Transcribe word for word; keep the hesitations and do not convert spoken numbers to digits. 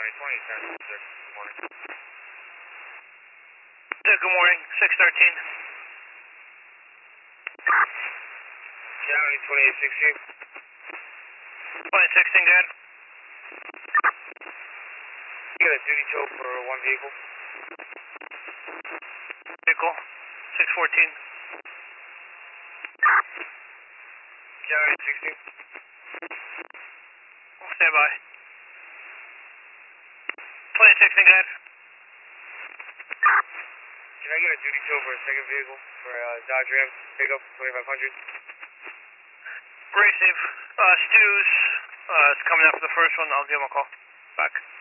County twenty, sir. Good morning. Yeah, good morning, six thirteen. County twenty-eight sixteen. twenty sixteen, go ahead. You got a duty tow for one vehicle. Vehicle, six fourteen. County sixteen. Stand by. twenty sixteen, go ahead. Can I get a duty tow for a second vehicle for uh, Dodge Ram pickup twenty-five hundred? Receive. Uh, Stu's uh, is coming after the first one. I'll give him a call back.